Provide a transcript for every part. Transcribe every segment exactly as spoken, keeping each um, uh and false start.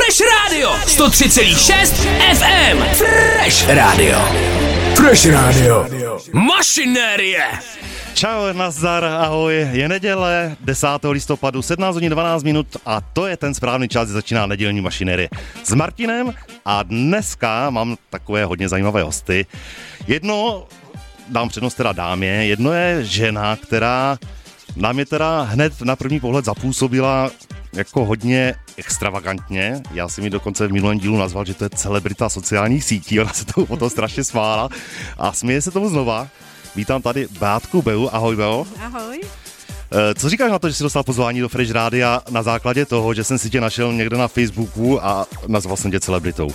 Fresh Radio sto tři celá šest F M. Fresh Radio. Fresh Radio. Mašinérie. Čau, nazdar, ahoj, je neděle, desátého listopadu, sedmnáct hodin dvanáct minut a to je ten správný čas, kdy začíná nedělní mašinérie s Martinem a dneska mám takové hodně zajímavé hosty. Jedno, dám přednost teda dámě, jedno je žena, která na mě teda hned na první pohled zapůsobila jako hodně extravagantně. Já jsem ji dokonce v minulém dílu nazval, že to je celebrita sociálních sítí, ona se tomu potom strašně smála a směje se tomu znova. Vítám tady Beátku Beu. Ahoj, Beo. Ahoj. Co říkáš na to, že jsi dostal pozvání do Fresh Rádia na základě toho, že jsem si tě našel někde na Facebooku a nazval jsem tě celebritou?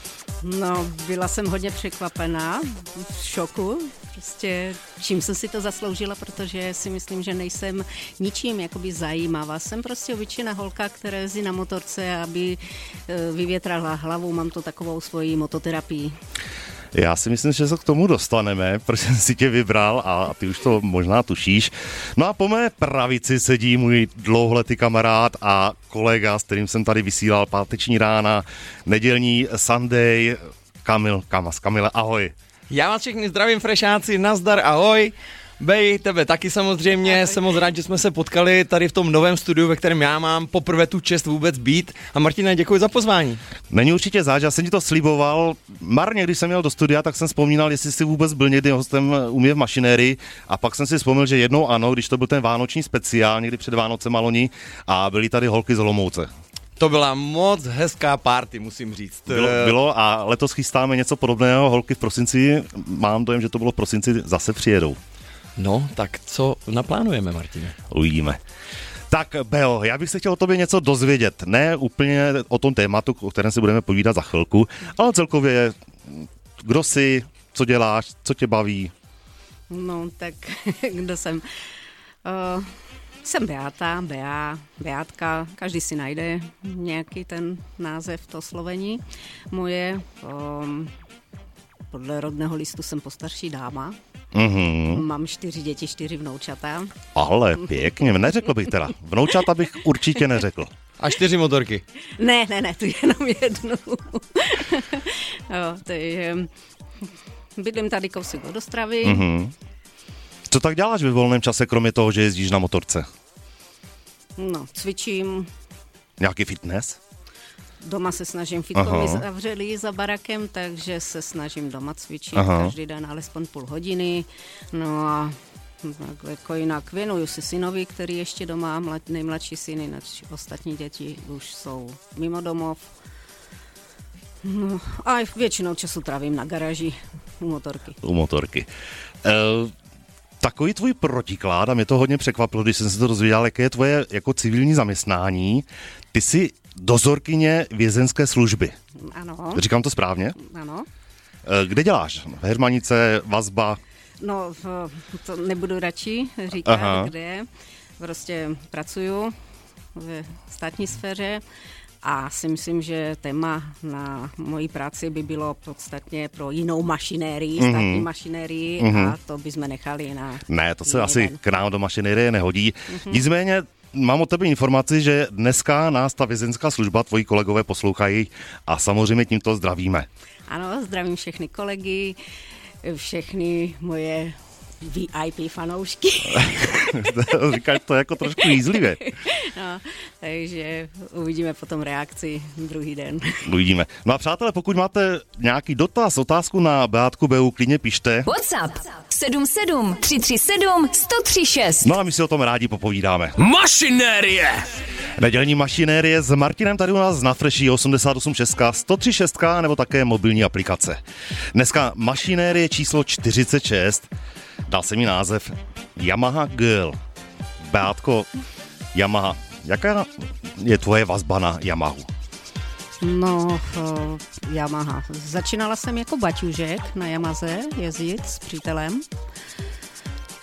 No, byla jsem hodně překvapená, v šoku, prostě čím jsem si to zasloužila, protože si myslím, že nejsem ničím jakoby zajímavá. Jsem prostě obyčejná holka, která jezdí na motorce, aby vyvětrala hlavu, mám to takovou svoji mototerapii. Já si myslím, že se k tomu dostaneme, protože jsem si tě vybral a ty už to možná tušíš. No a po mé pravici sedí můj dlouholetý kamarád a kolega, s kterým jsem tady vysílal páteční rána, nedělní Sunday, Kamil Kamas. Kamile, ahoj. Já vás všechny zdravím, frešáci, nazdar, ahoj. Bej, tebe taky samozřejmě, ahoj. Jsem moc rád, že jsme se potkali tady v tom novém studiu, ve kterém já mám poprvé tu čest vůbec být. A Martine, děkuji za pozvání. Není určitě záč, já jsem ti to sliboval. Marně, když jsem jel do studia, tak jsem vzpomínal, jestli jsi vůbec byl někdy hostem u mě v mašinérii. A pak jsem si vzpomněl, že jednou ano, když to byl ten vánoční speciál, někdy před Vánocem a loni, a byly tady holky z Olomouce. To byla moc hezká party, musím říct. Bylo, bylo a letos chystáme něco podobného, holky v prosinci, mám dojem, že to bylo v prosinci, zase přijedou. No, tak co naplánujeme, Martine? Uvidíme. Tak, Beo, já bych se chtěl o tobě něco dozvědět. Ne úplně o tom tématu, o kterém si budeme povídat za chvilku, ale celkově, kdo jsi, co děláš, co tě baví? No, tak kdo jsem? Uh, jsem Beáta, Bea, Beátka, každý si najde nějaký ten název, to slovení moje. Um, podle rodného listu jsem postarší dáma. Mm-hmm. Mám čtyři děti, čtyři vnoučata. Ale pěkně, neřekl bych teda. Vnoučata bych určitě neřekl. A čtyři motorky. Ne, ne, ne, tu jenom jednu. Jo, takže bydlím tady kousek od Ostravy. Mm-hmm. Co tak děláš ve volném čase, kromě toho, že jezdíš na motorce? No, cvičím. Nějaký fitness? Doma se snažím fitko zavřeli za barakem, takže se snažím doma cvičit. Aha. Každý den alespoň půl hodiny. No a jako jinak věnuju se synovi, který ještě doma, nejmladší syny, ostatní děti už jsou mimo domov. No a většinou času trávím na garáži u motorky. U motorky. Uh... Takový tvůj protiklad, a mě to hodně překvapilo, když jsem se to dozvěděl, jaké je tvoje jako civilní zaměstnání. Ty jsi dozorkyně vězeňské služby. Ano. Říkám to správně? Ano. Kde děláš? V Hermanice, vazba? No, to nebudu radši říkat, aha, kde. Prostě pracuju ve státní sféře. A si myslím, že téma na mojí práci by bylo podstatně pro jinou mašinérii, mm-hmm. státní mašinérii, mm-hmm. a to bychom nechali na... Ne, to se asi den. K nám do mašinérie nehodí. Mm-hmm. Nicméně mám od tebe informaci, že dneska nás ta vězeňská služba, tvoji kolegové poslouchají a samozřejmě tímto zdravíme. Ano, zdravím všechny kolegy, všechny moje V I P fanoušky. Říkáš to jako trošku jízlivě. No, takže uvidíme potom reakci druhý den. Uvidíme. No a přátelé, pokud máte nějaký dotaz, otázku na Beátku Beu, klidně pište. WhatsApp sedm sedm tři tři sedm sto tři šest. No a my si o tom rádi popovídáme. Mašinérie! Nedělní mašinérie s Martinem tady u nás na Freshi osmdesát osm šest, sto tři šest nebo také mobilní aplikace. Dneska mašinérie číslo čtyřicet šest. Dal se mi název Yamaha Girl. Beátko, Yamaha, jaká je tvoje vazba na Yamahu? No, uh, Yamaha. Začínala jsem jako baťužek na Yamaze jezdit s přítelem.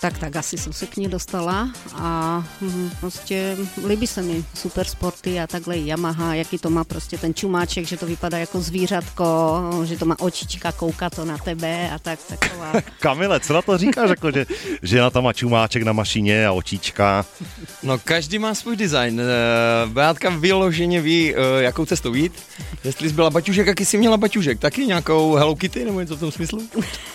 Tak, tak asi jsem se k ní dostala a hm, prostě líbí se mi supersporty a takhle Yamaha, jaký to má prostě ten čumáček, že to vypadá jako zvířatko, že to má očička, kouká to na tebe a tak taková. Kamile, co na to říkáš, jako, že žena tam má čumáček na mašině a očička? No každý má svůj design. Beátka vyloženě ví, jakou cestou jít. Jestli jsi byla baťužek, jaký jsi měla baťužek? Taky nějakou Hello Kitty nebo něco v tom smyslu?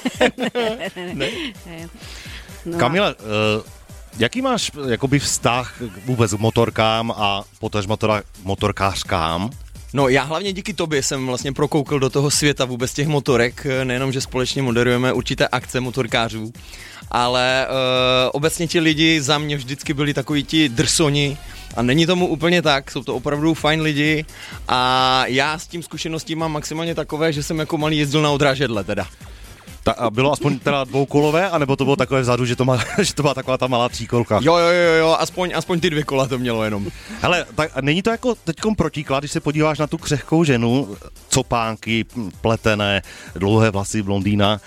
ne, ne, ne. ne. No. Kamile, uh, jaký máš jakoby vztah vůbec k motorkám a potažmo teda motorkářkám? No já hlavně díky tobě jsem vlastně prokoukl do toho světa vůbec těch motorek, nejenom, že společně moderujeme určité akce motorkářů, ale uh, obecně ti lidi za mě vždycky byli takoví ti drsoni a není tomu úplně tak, jsou to opravdu fajn lidi a já s tím zkušeností mám maximálně takové, že jsem jako malý jezdil na odrážedle teda. Ta, a bylo aspoň teda dvoukolové, anebo to bylo takové vzadu, že to, má, že to byla taková ta malá tříkolka? Jo, jo, jo, jo, aspoň, aspoň ty dvě kola to mělo jenom. Hele, tak není to jako teďkom protiklad, když se podíváš na tu křehkou ženu, copánky, pletené, dlouhé vlasy, blondýna.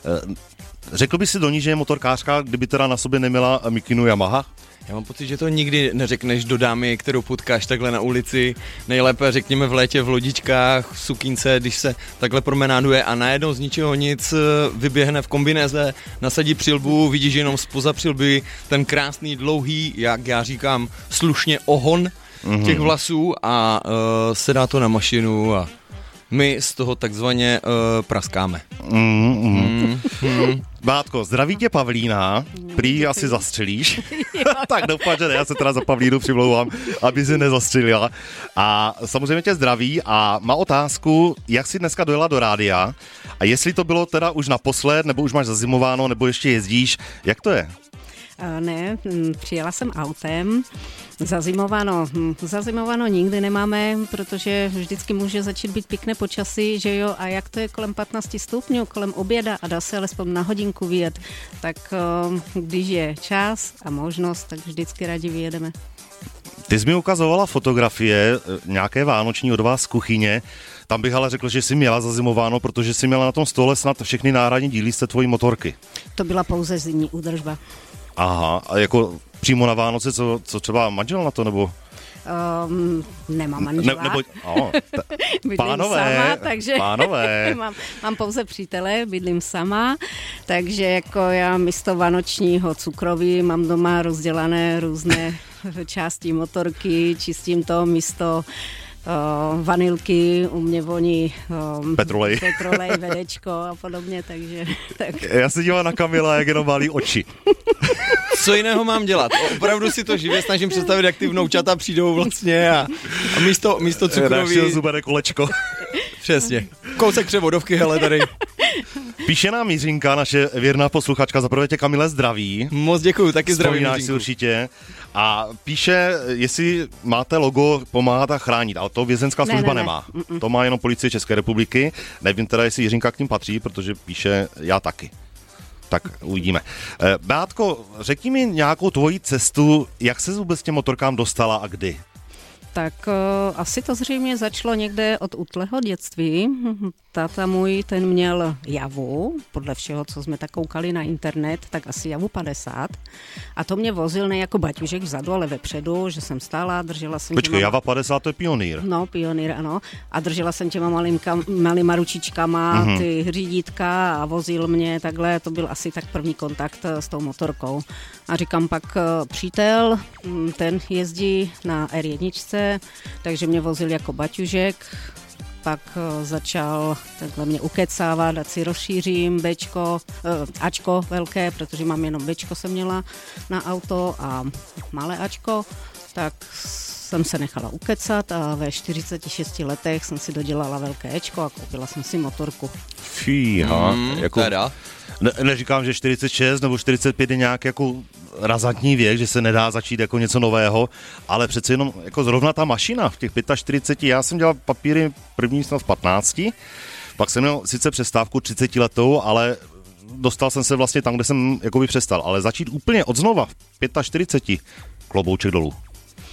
Řekl bys si do ní, že je motorkářka, kdyby teda na sobě neměla mikinu Yamaha? Já mám pocit, že to nikdy neřekneš do dámy, kterou potkáš takhle na ulici. Nejlépe řekněme v létě v lodičkách, v sukínce, když se takhle promenáduje a najednou z ničeho nic vyběhne v kombinéze, nasadí přilbu, vidíš jenom zpoza přilby ten krásný, dlouhý, jak já říkám, slušně ohon mm-hmm. těch vlasů a uh, sedá to na mašinu a my z toho takzvaně uh, praskáme. Mm, mm. Mm. Bátko, zdraví tě Pavlína, prý asi zastřelíš. Tak doufám, že ne, já se teda za Pavlínu přimlouvám, aby si nezastřelila. A samozřejmě tě zdraví a má otázku, jak jsi dneska dojela do rádia a jestli to bylo teda už naposled, nebo už máš zazimováno, nebo ještě jezdíš, jak to je? Ne, přijela jsem autem, zazimováno, zazimováno nikdy nemáme, protože vždycky může začít být pěkné počasí, že jo, a jak to je kolem patnáct stupňů, kolem oběda a dá se alespoň na hodinku vyjet, tak když je čas a možnost, tak vždycky rádi vyjedeme. Ty jsi mi ukazovala fotografie nějaké vánoční od vás z kuchyně, tam bych ale řekl, že jsi měla zazimováno, protože jsi měla na tom stole snad všechny náhradní díly z té tvojí motorky. To byla pouze zimní údržba. Aha, a jako přímo na Vánoce, co, co třeba manžel na to, nebo? Um, nemám manžela. Ne, nebo, oh, t- bydlím pánové, sama, takže pánové. mám, mám pouze přítele, bydlím sama, takže jako já místo vánočního cukroví mám doma rozdělané různé části motorky, čistím to místo Uh, vanilky, u mě voní um, petrolej. petrolej, vedečko a podobně, takže... Tak. Já se dívám na Kamila, jak jenom válí oči. Co jiného mám dělat? Opravdu si to živě snažím představit, jak ty vnoučata přijdou vlastně a, a místo, místo cukroví... Dáš si zubené kolečko. Přesně. Kousek převodovky, hele tady. Píše nám Jiřinka, naše věrná posluchačka, zaprvé tě Kamile zdraví. Moc děkuju, taky zdravím. Vzpomínáš si určitě. A píše, jestli máte logo pomáhat a chránit, ale to vězenská služba ne, ne, ne. nemá. Mm-mm. To má jenom Policie České republiky. Nevím teda, jestli Jiřinka k ním patří, protože píše, já taky. Tak uvidíme. Beátko, řekni mi nějakou tvoji cestu, jak se vůbec těm motorkám dostala a kdy? Tak uh, asi to zřejmě začalo někde od útlého dětství. Táta můj, ten měl Javu, podle všeho, co jsme tak koukali na internet, tak asi Javu padesát. A to mě vozil ne jako baťužek vzadu, ale vepředu, že jsem stála, držela jsem... Počkej, těma... Java padesát to je pionýr. No, pionýr, ano. A držela jsem těma malýmka, malýma ručičkama mm-hmm. ty řídítka a vozil mě takhle. To byl asi tak první kontakt s tou motorkou. A říkám pak přítel, ten jezdí na er jedna, takže mě vozil jako baťužek, pak začal takhle mě ukecávat, ať si rozšířím Bčko, Ačko velké, protože mám jenom Bčko jsem měla na auto a malé Ačko, tak jsem se nechala ukecat a ve čtyřiceti šesti letech jsem si dodělala velké Ečko a koupila jsem si motorku. Fíha, mm, jako... Teda. Ne, neříkám, že čtyřicet šest nebo čtyřicet pět je nějak jako razantní věk, že se nedá začít jako něco nového, ale přece jenom jako zrovna ta mašina v těch čtyřiceti pěti, já jsem dělal papíry první snad v patnácti, pak jsem měl sice přestávku třicetiletou, ale dostal jsem se vlastně tam, kde jsem jakoby přestal, ale začít úplně od znova v čtyřiceti pěti, klobouček dolů.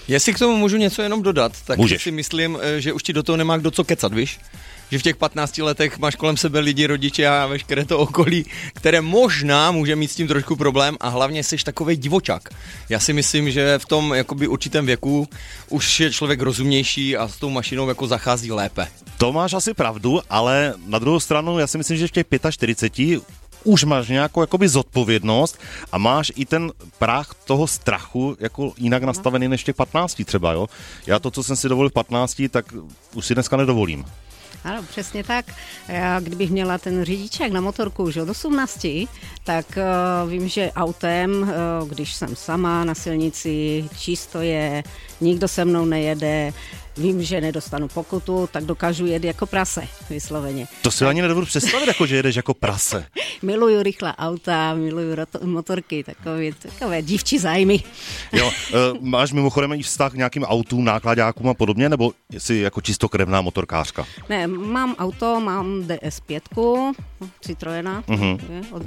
Jestli k tomu můžu něco jenom dodat, tak Můžeš. si myslím, že už ti do toho nemá kdo co kecat, víš? Že v těch patnácti letech máš kolem sebe lidi, rodiče a veškeré to okolí, které možná může mít s tím trošku problém a hlavně jsi takovej divočák. Já si myslím, že v tom jakoby určitém věku už je člověk rozumnější a s tou mašinou jako zachází lépe. To máš asi pravdu, ale na druhou stranu já si myslím, že v těch čtyřiceti pěti už máš nějakou jakoby zodpovědnost a máš i ten práh toho strachu jako jinak nastavený než těch patnácti třeba, jo. Já to, co jsem si dovolil v patnácti, tak už si dneska nedovolím. Ano, přesně tak. Já kdybych měla ten řidičák na motorku už od osmnácti, tak uh, vím, že autem, uh, když jsem sama na silnici, čisto je, nikdo se mnou nejede, vím, že nedostanu pokutu, tak dokážu jet jako prase, vysloveně. To si ani nedovedu představit, jako že jedeš jako prase. Miluju rychlá auta, miluju roto- motorky, takové, takové dívčí zájmy. Jo, uh, máš mimochodem i vztah k nějakým autům, nákladákům a podobně, nebo jsi jako čistokrevná motorkářka? Ne, mám auto, mám D S pět, Citroena, Mhm. je, od,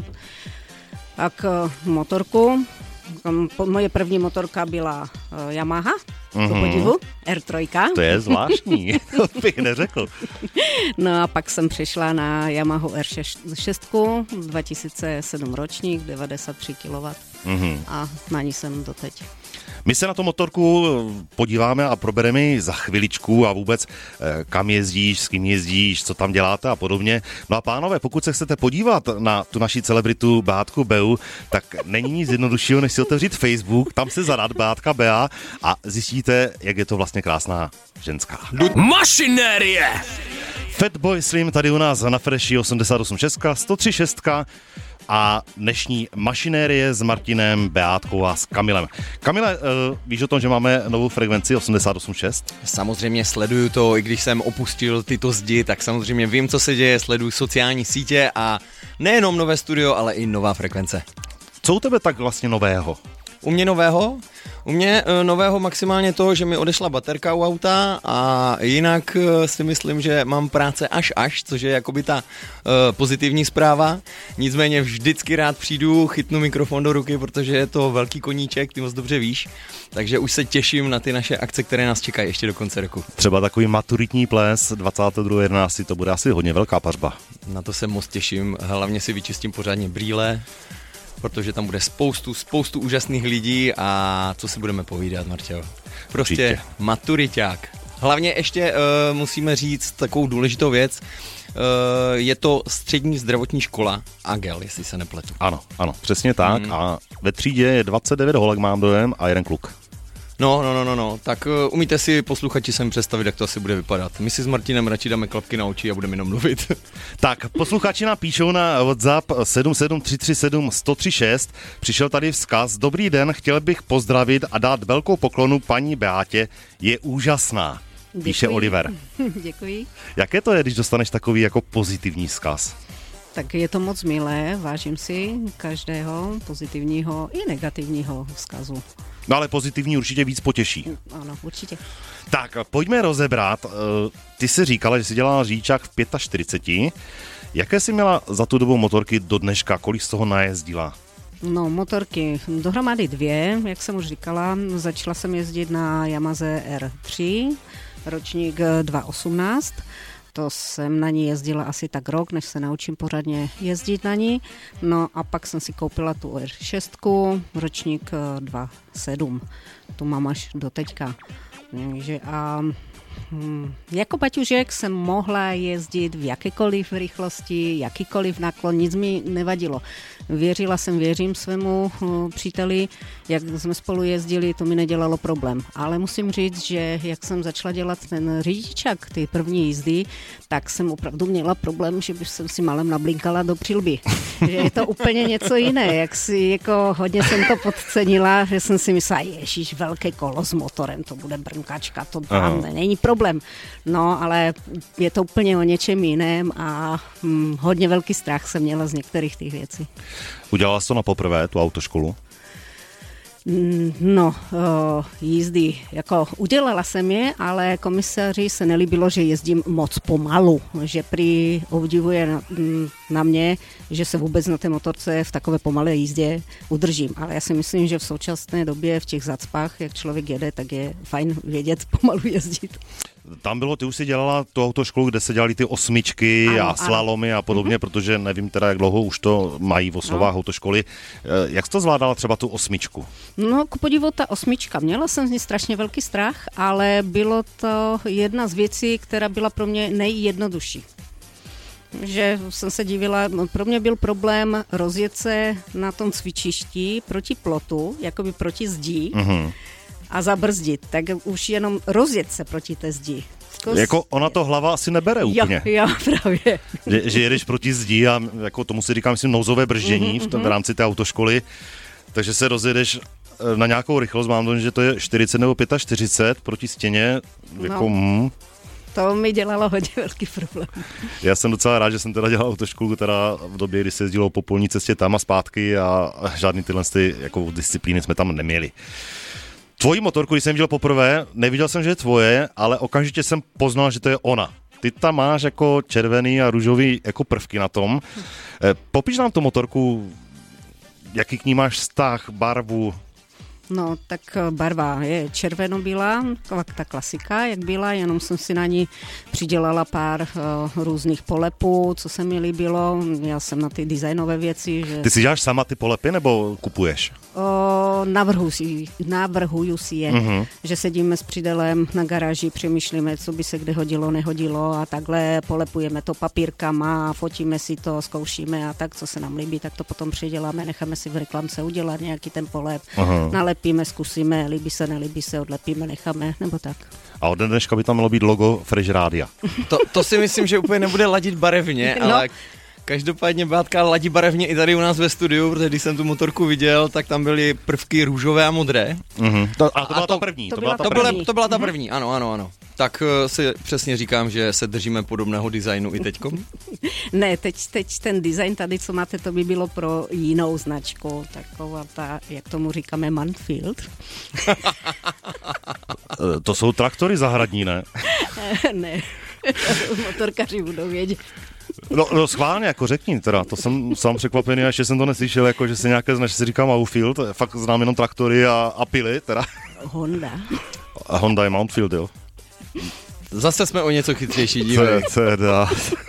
tak uh, motorku. Um, po, moje první motorka byla uh, Yamaha, Mhm. ku podivu, R tři. To je zvláštní, to bych neřekl. No a pak jsem přešla na Yamahu R šest, dva tisíce sedm ročník, devadesát tři kilowattů Mhm. a na ní jsem doteď. My se na tu motorku podíváme a probereme ji za chviličku a vůbec kam jezdíš, s kým jezdíš, co tam děláte a podobně. No a pánové, pokud se chcete podívat na tu naši celebritu Beátku Beu, tak není nic jednoduššího, než si otevřít Facebook, tam se zadat Beátka Bea a zjistíte, jak je to vlastně krásná ženská. Mašinérie! Fatboy Slim tady u nás na Freši osmdesát osm šest, sto tři šest a dnešní mašinérie s Martinem, Beátkou a s Kamilem. Kamile, uh, víš o tom, že máme novou frekvenci osmdesát osm šest? Samozřejmě sleduju to, i když jsem opustil tyto zdi, tak samozřejmě vím, co se děje, sleduju sociální sítě a nejenom nové studio, ale i nová frekvence. Co u tebe tak vlastně nového? U mě nového? U mě e, nového maximálně to, že mi odešla baterka u auta a jinak e, si myslím, že mám práce až až, což je jakoby ta e, pozitivní zpráva. Nicméně vždycky rád přijdu, chytnu mikrofon do ruky, protože je to velký koníček, ty moc dobře víš. Takže už se těším na ty naše akce, které nás čekají ještě do konce roku. Třeba takový maturitní ples dvacátého druhého jedenáctého to bude asi hodně velká pařba. Na to se moc těším, hlavně si vyčistím pořádně brýle, protože tam bude spoustu, spoustu úžasných lidí a co si budeme povídat, Marťo. Prostě Určitě. maturiťák. Hlavně ještě uh, musíme říct takovou důležitou věc, uh, je to střední zdravotní škola A G E L, jestli se nepletu. Ano, ano, přesně tak. Hmm. A ve třídě je dvacet devět holek, mám dojem, a jeden kluk. No, no, no, no, no, tak uh, umíte si posluchači sem představit, jak to asi bude vypadat. My si s Martinem radši dáme klapky na oči a budeme jenom mluvit. Tak, posluchači nám píšou na WhatsApp sedm sedm tři tři sedm sto tři šest. Přišel tady vzkaz. Dobrý den, chtěl bych pozdravit a dát velkou poklonu paní Beátě. Je úžasná, píše Děkuji. Oliver. Děkuji. Jaké to je, když dostaneš takový jako pozitivní vzkaz? Tak je to moc milé, vážím si každého pozitivního i negativního vzkazu. No ale pozitivní určitě víc potěší. Ano, určitě. Tak, pojďme rozebrat. Ty jsi říkala, že jsi dělala řidičák v čtyřiceti pěti. Jaké jsi měla za tu dobu motorky do dneška? Kolik z toho najezdila? No, motorky dohromady dvě, jak jsem už říkala, začala jsem jezdit na Yamaze R tři, ročník dva tisíce osmnáct. To jsem na ní jezdila asi tak rok, než se naučím pořádně jezdit na ní. No a pak jsem si koupila tu R šest, ročník dva tisíce sedm. Tu mám až do teďka. Takže a hm, jako baťužek jsem mohla jezdit v jakékoliv rychlosti, jakýkoliv náklon, nic mi nevadilo. Věřila jsem, věřím svému uh, příteli, jak jsme spolu jezdili, to mi nedělalo problém. Ale musím říct, že jak jsem začala dělat ten řidičák, ty první jízdy, tak jsem opravdu měla problém, že bych jsem si malem nablinkala do přilby. Že je to úplně něco jiné, jak si jako hodně jsem to podcenila, že jsem si myslela, ježíš, velké kolo s motorem, to bude brnkačka, to tam ne, není problém. No, ale je to úplně o něčem jiném a hm, hodně velký strach jsem měla z některých těch věcí. Udělala jsi to na poprvé, tu autoškolu? No, jízdy, jako udělala jsem je, ale komisaři se nelíbilo, že jezdím moc pomalu, že prý obdivuje na, na mě, že se vůbec na té motorce v takové pomalé jízdě udržím. Ale já si myslím, že v současné době v těch zacpách, jak člověk jede, tak je fajn vědět pomalu jezdit. Tam bylo, ty už si dělala tu autoškolu, kde se dělali ty osmičky ano, a slalomy a podobně, mm-hmm. protože nevím teda, jak dlouho už to mají v osnovách no. autoškoly. Jak jsi to zvládala třeba tu osmičku? No, ku podivu ta osmička. Měla jsem z ní strašně velký strach, ale bylo to jedna z věcí, která byla pro mě nejjednodušší. Že jsem se divila, pro mě byl problém rozjet se na tom cvičišti proti plotu, jakoby proti zdi. Mm-hmm. A zabrzdit, tak už jenom rozjet se proti té zdi. Zkus... Jako ona to hlava asi nebere úplně. Jo, jo, právě. Že, že jedeš proti zdi a jako tomu si říkám, myslím, nouzové brždění mm-hmm. v, tom, v rámci té autoškoly, takže se rozjedeš na nějakou rychlost, mám to, že to je čtyřicet nebo čtyřicet pět proti stěně, jako no. mm. To mi dělalo hodně velký problém. Já jsem docela rád, že jsem teda dělal autoškolu teda v době, kdy se jezdilo po polní cestě tam a zpátky a žádný tyhle ty, jako disciplíny jsme tam neměli. Tvoji motorku, když jsem viděl poprvé, neviděl jsem, že je tvoje, ale okamžitě jsem poznal, že to je ona. Ty tam máš jako červený a růžový jako prvky na tom. Popiš nám tu motorku, jaký k ní máš vztah, barvu? No, tak barva je červenobílá, ta klasika, jak byla, jenom jsem si na ní přidělala pár uh, různých polepů, co se mi líbilo. Já jsem na ty designové věci. Že... Ty si děláš sama ty polepy, nebo kupuješ? O, navrhuji si, navrhuju si je, uh-huh. že sedíme s přídelem na garáži, přemýšlíme, co by se kde hodilo, nehodilo a takhle polepujeme to papírkama, fotíme si to, zkoušíme a tak, co se nám líbí, tak to potom přiděláme, necháme si v reklamce udělat nějaký ten polep, uh-huh. nalepíme, zkusíme, líbí se, nelíbí se, odlepíme, necháme, nebo tak. A od dneška by tam mělo být logo Fresh Rádia. To, to si myslím, že úplně nebude ladit barevně, no. ale... Každopádně Beátka ladí barevně i tady u nás ve studiu, protože když jsem tu motorku viděl, tak tam byly prvky růžové a modré. Mm-hmm. To, a to byla a to, ta první. To, to, byla ta to, první. Byla, to byla ta první, ano, ano, ano. Tak uh, si přesně říkám, že se držíme podobného designu i teďko. Ne, teď, teď ten design tady, co máte, to by bylo pro jinou značku. Taková ta, jak tomu říkáme, Manfield. To jsou traktory zahradní, ne? Ne, motorkaři budou vědět. No, no schválně, jako řekni teda, to jsem sám překvapený, a ještě jsem to neslyšel, jako že se nějaké značky se říká Mountfield, fakt znám jenom traktory a, a pily, teda. Honda. A Honda je Mountfield, jo. Zase jsme o něco chytřejší, dívej. Teda.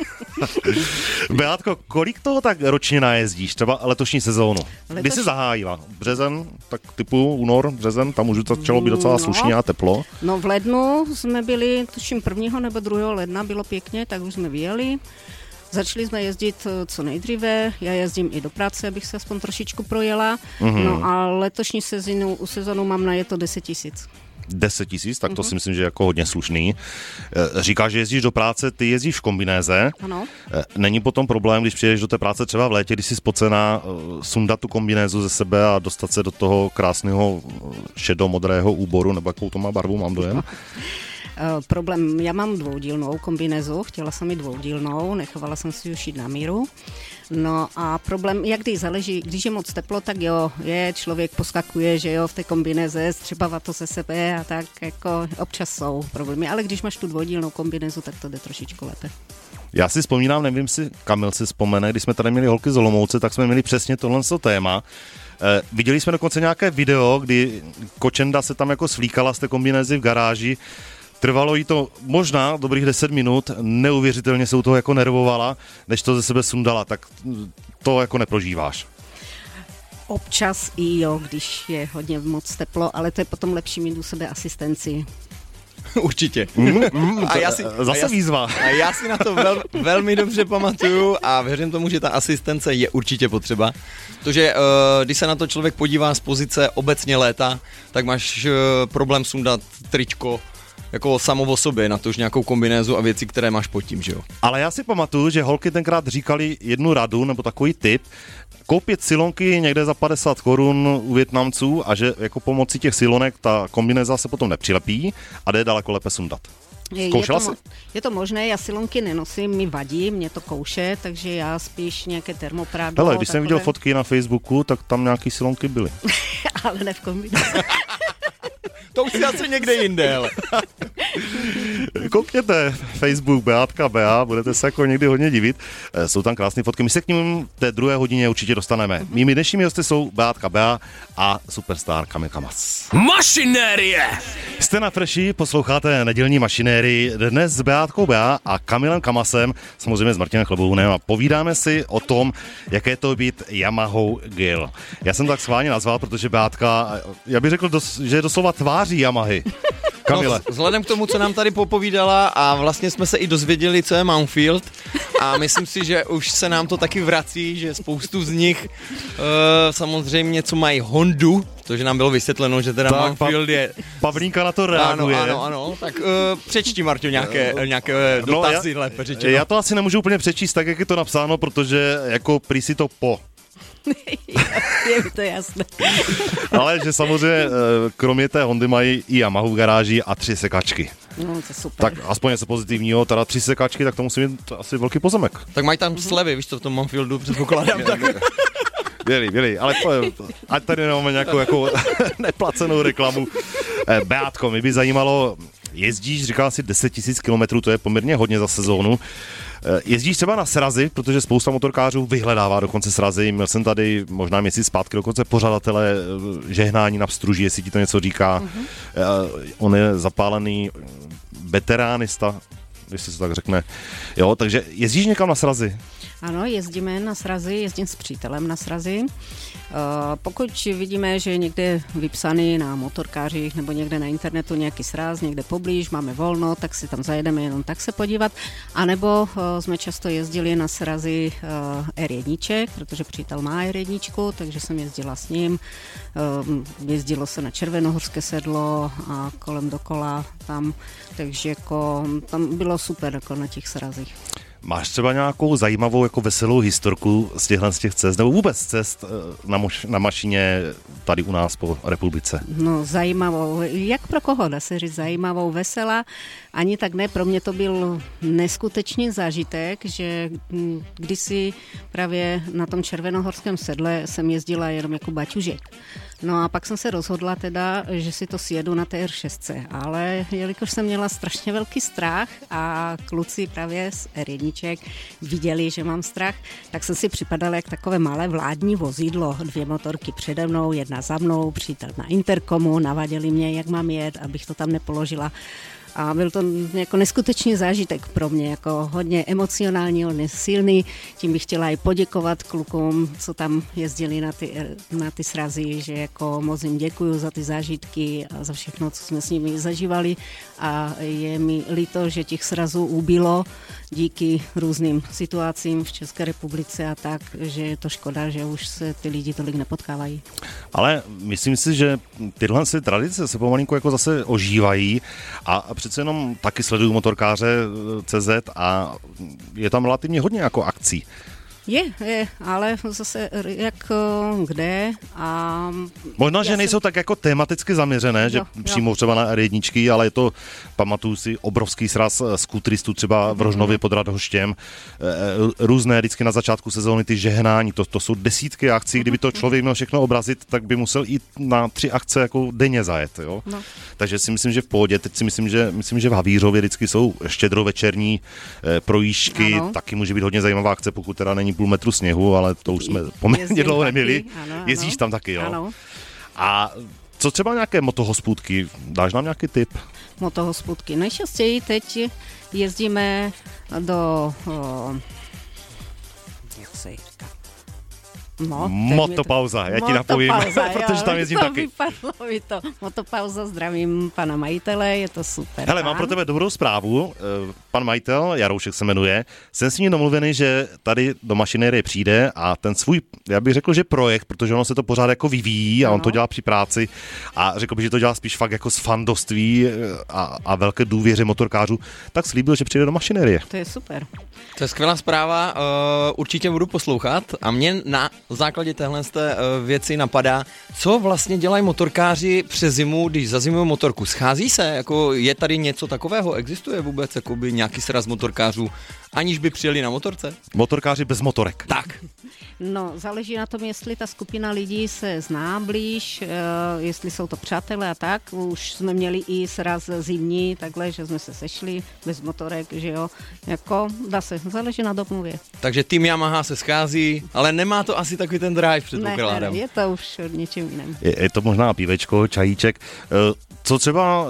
Beátko, kolik toho tak ročně najezdíš, třeba letošní sezónu? Letoš... Kdy jsi zahájila? Březen, tak typu únor, březen, tam už začalo být docela no, slušně a teplo. No v lednu jsme byli, tuším prvního nebo druhého ledna, bylo pěkně, tak už jsme vyjeli. Začali jsme jezdit co nejdříve, já jezdím i do práce, abych se aspoň trošičku projela. Mm-hmm. No a letošní sezonu, sezonu mám na je to deset tisíc. deset tisíc, tak to mm-hmm. si myslím, že je jako hodně slušný. Říkáš, že jezdíš do práce, ty jezdíš v kombinéze. Ano. Není potom problém, když přijedeš do té práce třeba v létě, když jsi spocená, sundat tu kombinézu ze sebe a dostat se do toho krásného šedomodrého úboru, nebo jakou to má barvu, mám dojem? Uh, problém, já mám dvoudílnou kombinézu, chtěla jsem ji dvoudílnou, nechovala jsem si ji šít na míru. No a problém, jak když záleží, když je moc teplo, tak jo, je, člověk poskakuje, že jo, v té kombinéze, střebává to ze sebe a tak, jako občas jsou problémy, ale když máš tu dvoudílnou kombinézu, tak to jde trošičku lépe. Já si vzpomínám, nevím si, Kamil si vzpomene, když jsme tady měli holky z Olomouce, tak jsme měli přesně tohle téma. Eh, viděli jsme dokonce nějaké video, kdy kočenda se tam jako svlíkala z té kombinézy v garáži. Trvalo jí to možná dobrých deset minut, neuvěřitelně se u toho jako nervovala, než to ze sebe sundala, tak to jako neprožíváš. Občas i jo, když je hodně moc teplo, ale to je potom lepší mít u sebe asistenci. Určitě. Mm, mm, a já si, zase a já, výzva. A já si na to vel, velmi dobře pamatuju a věřím tomu, že ta asistence je určitě potřeba. Protože uh, když se na to člověk podívá z pozice obecně léta, tak máš uh, problém sundat tričko, jako samo o sobě, na to už nějakou kombinézu a věci, které máš pod tím, že jo. Ale já si pamatuju, že holky tenkrát říkali jednu radu, nebo takový tip, koupit silonky někde za padesát korun u Vietnamců a že jako pomocí těch silonek ta kombinéza se potom nepřilepí a jde daleko lépe sundat. Zkoušela jsi? Je to možné, já silonky nenosím, mi vadí, mě to kouše, takže já spíš nějaké termoprádlo. Hele, když takové... jsem viděl fotky na Facebooku, tak tam nějaký silonky byly. Ale ne v kombinaci. To už si asi někde jinde, ale. Koukněte, Facebook Beátka Bea, budete se jako někdy hodně divit. Jsou tam krásné fotky, my se k ním v té druhé hodině určitě dostaneme. Mm-hmm. Mými dnešními hosty jsou Beátka Bea a superstar Kamil Kamas. Mašinérie! Jste na Freši, posloucháte nedělní mašinérii dnes s Beátkou Bea a Kamilem Kamasem, samozřejmě s Martinem Chlebounem a povídáme si o tom, jaké je to být Yamahou Gil. Já jsem tak schválně nazval, protože Beátka, já bych řekl, že je doslova tváří Yamahy. Kamile. No, vzhledem k tomu, co nám tady popovídala a vlastně jsme se i dozvěděli, co je Mountfield a myslím si, že už se nám to taky vrací, že spoustu z nich uh, samozřejmě, co mají Hondu, protože nám bylo vysvětleno, že teda tak, Mountfield je... Pavlínka na to reaguje. Ano, ano, ano. Tak uh, přečti, Marťo, nějaké, nějaké dotazy, no, lépe řečeno. Já to asi nemůžu úplně přečíst tak, jak je to napsáno, protože jako prý si to po... Je mi to jasné. Ale že samozřejmě kromě té Hondy mají i Yamahu v garáži a tři sekačky. No, to je super. Tak aspoň něco pozitivního, teda tři sekačky, tak to musí být asi velký pozemek. Tak mají tam slevy, víš to, v tom Mountfieldu předpokládám. Tak. Věli, věli, ale ať tady nemáme nějakou jako neplacenou reklamu. Beátko, mě by zajímalo, jezdíš, říkal si deset tisíc kilometrů, to je poměrně hodně za sezónu. Jezdíš třeba na srazy, protože spousta motorkářů vyhledává dokonce srazy. Měl jsem tady možná měsíc zpátky dokonce pořadatele žehnání na Pstruži, jestli ti to něco říká. Mm-hmm. On je zapálený veteránista, když se to tak řekne. Jo, takže jezdíš někam na srazy? Ano, jezdíme na srazy, jezdím s přítelem na srazy. Pokud vidíme, že je někde vypsaný na motorkářích nebo někde na internetu nějaký sraz, někde poblíž, máme volno, tak si tam zajedeme jenom tak se podívat. A nebo jsme často jezdili na srazy er jedna, protože přítel má er jedna, takže jsem jezdila s ním. Jezdilo se na Červenohorské sedlo a kolem dokola tam, takže jako, tam bylo super jako na těch srazích. Máš třeba nějakou zajímavou, jako veselou historku z těchhle z těch cest, nebo vůbec cest na, mož, na mašině tady u nás po republice? No zajímavou, jak pro koho, dá se říct zajímavou, veselá, ani tak ne, pro mě to byl neskutečný zážitek, že kdysi právě na tom Červenohorském sedle jsem jezdila jenom jako baťužek. No a pak jsem se rozhodla teda, že si to sjedu na té er šest, ale jelikož jsem měla strašně velký strach a kluci právě z er jedna viděli, že mám strach, tak jsem si připadala jak takové malé vládní vozidlo. Dvě motorky přede mnou, jedna za mnou, přítel na interkomu, navadili mě, jak mám jet, abych to tam nepoložila. A byl to jako neskutečný zážitek pro mě, jako hodně emocionální, hodně silný. Tím bych chtěla i poděkovat klukům, co tam jezdili na ty, na ty srazy, že jako moc jim děkuju za ty zážitky a za všechno, co jsme s nimi zažívali. A je mi líto, že těch srazů ubylo díky různým situacím v České republice a tak, že je to škoda, že už se ty lidi tolik nepotkávají. Ale myslím si, že tyhle si tradice se pomalinku jako zase ožívají a přece jenom taky sleduju motorkáře tečka cé zet a je tam relativně hodně jako akcí. Je, je, ale zase jak kde a... Možná, že jsem... nejsou tak jako tematicky zaměřené, jo, že jo. Přímo třeba na er jedna, ale je to, pamatuju si, obrovský sraz skutristů třeba v Rožnově pod Radhoštěm, různé vždycky na začátku sezóny ty žehnání, to, to jsou desítky akcí, kdyby to člověk měl všechno obrazit, tak by musel jít na tři akce jako denně zajet, jo. No. Takže si myslím, že v pohodě, teď si myslím, že, myslím, že v Havířově vždycky jsou štědrovečerní projížďky, ano. Taky může být hodně zajímavá akce, pokud teda není půl metru sněhu, ale to už jsme poměrně dlouho neměli. Ano, ano. Jezdíš tam taky, jo? Ano. A co třeba nějaké motohospůdky? Dáš nám nějaký tip? Motohospůdky. Nejčastěji teď jezdíme do... O, jak se říká? No, Motopauza, to... já ti napovím, protože tam jezdím taky. Vypadlo mi to. Motopauza, zdravím pana majitele, je to super. Hele, mám pro tebe dobrou zprávu. Pan majitel, Jaroušek se jmenuje, jsem s ním domluvený, že tady do mašinérie přijde a ten svůj, já bych řekl, že projekt, protože ono se to pořád jako vyvíjí a on to dělá při práci a řekl bych, že to dělá spíš fakt jako z fandoství a, a velké důvěře motorkářů, tak slíbil, že přijde do mašinérie. To je super. To je skvělá zpráva, uh, určitě budu poslouchat a mě na v základě téhle věci napadá, co vlastně dělají motorkáři přes zimu, když zazimují motorku. Schází se? Jako je tady něco takového? Existuje vůbec jakoby nějaký sraz motorkářů, aniž by přijeli na motorce? Motorkáři bez motorek. Tak. No, záleží na tom, jestli ta skupina lidí se zná blíž, jestli jsou to přátelé a tak. Už jsme měli i sraz zimní, takhle, že jsme se sešli bez motorek, že jo. Jako, dá se, záleží na domluvě. Takže tým Yamaha se schází, ale nemá to asi takový ten drive, předpokládám. Ne, je to už něčím jiným. Je, je to možná pívečko, čajíček. Co třeba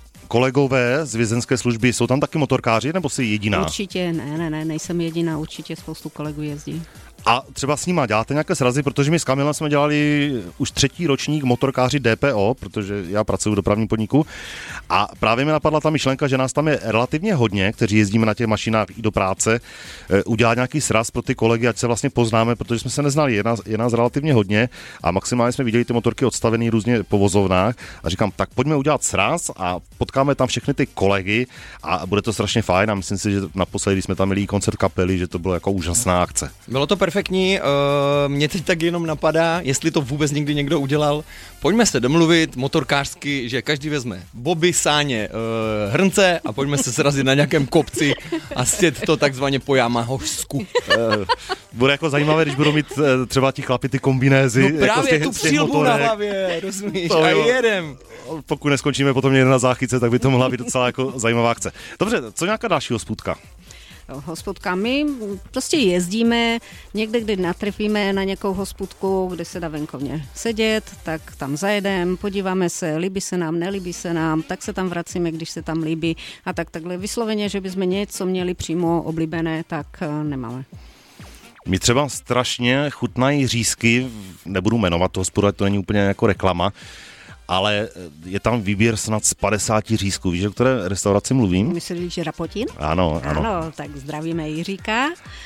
kolegové z vězenské služby, jsou tam taky motorkáři, nebo jsi jediná? Určitě, ne, ne, ne, nejsem jediná, určitě spoustu kolegů jezdí. A třeba s nima děláte nějaké srazy, protože my s Kamilem jsme dělali už třetí ročník motorkáři D P O, protože já pracuji v dopravním podniku a právě mi napadla ta myšlenka, že nás tam je relativně hodně, kteří jezdíme na těch mašinách i do práce, udělat nějaký sraz pro ty kolegy, ať se vlastně poznáme, protože jsme se neznali, je nás, je nás relativně hodně a maximálně jsme viděli ty motorky odstavený různě po vozovnách a říkám, tak pojďme udělat sraz a potkáme tam všechny ty kolegy a bude to strašně fajn a myslím si, že naposledy, když jsme tam měli koncert kapely, že to bylo jako úžasná akce. Bylo to perfektní, uh, mě teď tak jenom napadá, jestli to vůbec někdy někdo udělal. Pojďme se domluvit motorkářsky, že každý vezme boby, sáně, uh, hrnce a pojďme se srazit na nějakém kopci a sjet to takzvaně po Yamahožsku. Bude jako zajímavé, když budou mít třeba ti chlapi ty kombinézy. No právě jako z těch, tu z těch přilbu motorek. na hlavě, rozumíš, To a jo. jedem. Pokud neskončíme potom někde na záchytce, tak by to mohla být docela jako zajímavá akce. Dobře, co nějaká další hospůdka? Hospodka. My prostě jezdíme, někde, kdy natrefíme na nějakou hospodku, kde se dá venkovně sedět, tak tam zajedeme, podíváme se, líbí se nám, nelíbí se nám, tak se tam vracíme, když se tam líbí a tak takhle vysloveně, že bychom něco měli přímo oblíbené, tak nemáme. Mi třeba strašně chutnají řízky, nebudu jmenovat toho hospodu, to není úplně jako reklama, ale je tam výběr snad z padesáti řízků. Víš, o které restauraci mluvím? Myslíš, že Rapotin? Ano, ano. Ano, tak zdravíme Jiříka.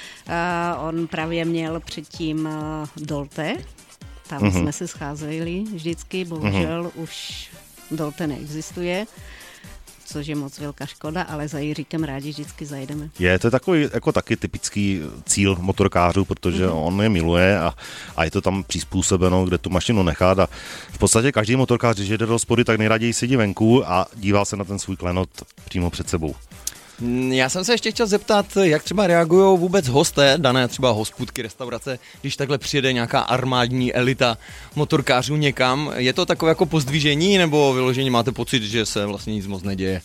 Uh, on právě měl předtím uh, Dolte, tam uh-huh. jsme se scházeli vždycky, bohužel uh-huh. už Dolte neexistuje, což je moc velká škoda, ale za Jiříkem rádi vždycky zajdeme. Je, to je takový jako taky typický cíl motorkářů, protože mm-hmm. on je miluje a, a je to tam přizpůsobeno, kde tu mašinu nechat a v podstatě každý motorkář, když jede do hospody, tak nejraději sedí venku a dívá se na ten svůj klenot přímo před sebou. Já jsem se ještě chtěl zeptat, jak třeba reagují vůbec hosté, dané třeba hospůdky, restaurace, když takhle přijede nějaká armádní elita motorkářů někam. Je to takové jako pozdvižení, nebo vyloženě máte pocit, že se vlastně nic moc neděje?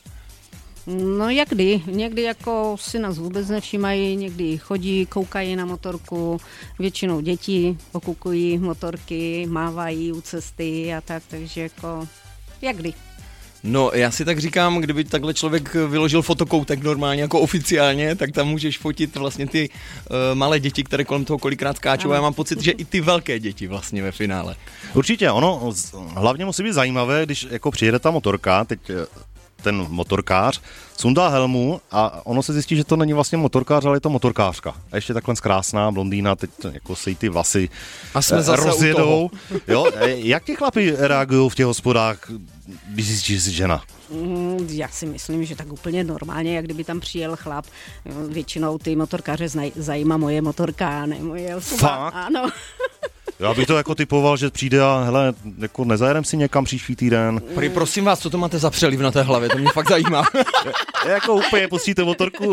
No jak kdy, někdy jako si nás vůbec nevšímají, někdy chodí, koukají na motorku, většinou děti okukují motorky, mávají u cesty a tak, takže jako jak kdy. No, já si tak říkám, kdyby takhle člověk vyložil fotokoutek normálně, jako oficiálně, tak tam můžeš fotit vlastně ty uh, malé děti, které kolem toho kolikrát skáčou. A já mám pocit, že i ty velké děti vlastně ve finále. Určitě, ono hlavně musí být zajímavé, když jako přijede ta motorka, teď ten motorkář sundá helmu a ono se zjistí, že to není vlastně motorkář, ale je to motorkářka. A ještě takhle krásná blondýna, teď jako se jí ty vlasy a jsme zase rozjedou. Jo? Jak ti chlapi reagují v těch hospodách, když zjistíš, že jsi žena? Já si myslím, že tak úplně normálně, jak kdyby tam přijel chlap. Většinou ty motorkáře zajímá moje motorka, ne moje osoba. Fakt? Ano. Já bych to jako typoval, že přijde a hele, jako nezajedem si někam příští týden. Prý, prosím vás, co to máte za přeliv na té hlavě, to mě fakt zajímá. je, jako úplně pustíte motorku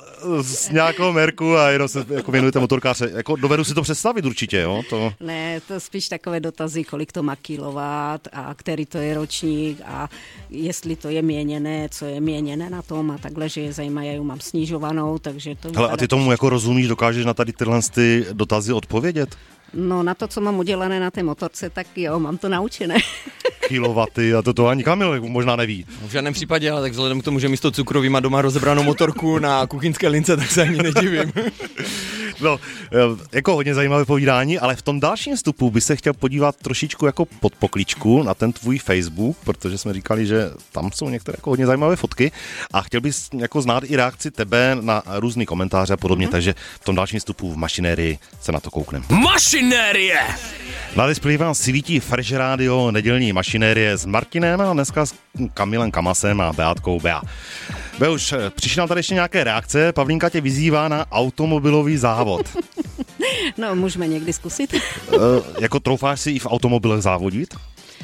z nějakého merku a jenom se jako věnujete motorkáře. Jako dovedu si to představit určitě, jo? To... Ne, to spíš takové dotazy, kolik to má kilovat a který to je ročník a jestli to je měněné, co je měněné na tom a takhle, že je zajímají, mám snižovanou, takže to... Hele, a ty tomu jako rozumíš, dokážeš na tady tyhle ty dotazy odpovědět? No na to, co mám udělané na té motorce, tak jo, mám to naučené. Kilowaty a to to ani Kamil možná neví. V žádném případě, ale tak vzhledem k tomu, že místo cukroví má doma rozebranou motorku na kuchyňské lince, tak se ani nedivím. No, jako hodně zajímavé povídání, ale v tom dalším vstupu by se chtěl podívat trošičku jako pod pokličku na ten tvůj Facebook, protože jsme říkali, že tam jsou některé jako hodně zajímavé fotky a chtěl bys jako znát i reakci tebe na různý komentáře a podobně, mm-hmm. takže v tom dalším vstupu v mašinérii se na to koukneme. Mašinérie! Na displeji vám svítí Fresh Radio, nedělní mašinérie s Martinem a dneska s Kamilem Kamasem a Beátkou Bea. Beuš, přišly nám tady ještě nějaké reakce, Pavlínka tě vyzývá na automobilový závod. No, můžeme někdy zkusit. Uh, jako troufáš si i v automobilech závodit?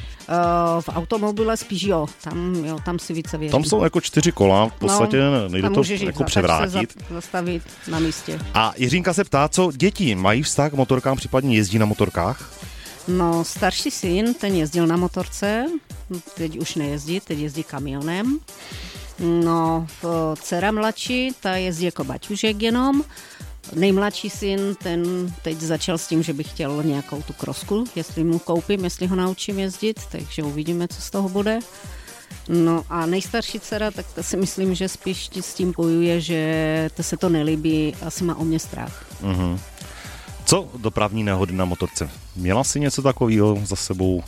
Uh, v automobile spíš jo, tam, jo, tam si více věří. Tam jsou jako čtyři kola, v podstatě no, nejde to jako převrátit. Se zastavit na místě. A Jiřínka se ptá, co děti mají vztah k motorkám, případně jezdí na motorkách? No, starší syn, ten jezdil na motorce, teď už nejezdí, teď jezdí kamionem. No, dcera mladší, ta jezdí jako baťužek jenom. Nejmladší syn, ten teď začal s tím, že by chtěl nějakou tu krosku, jestli mu koupím, jestli ho naučím jezdit, takže uvidíme, co z toho bude. No a nejstarší dcera, tak to si myslím, že spíš s tím bojuje, že to se to nelíbí, asi má o mě strach. Uh-huh. Co dopravní nehody na motorce? Měla jsi něco takového za sebou?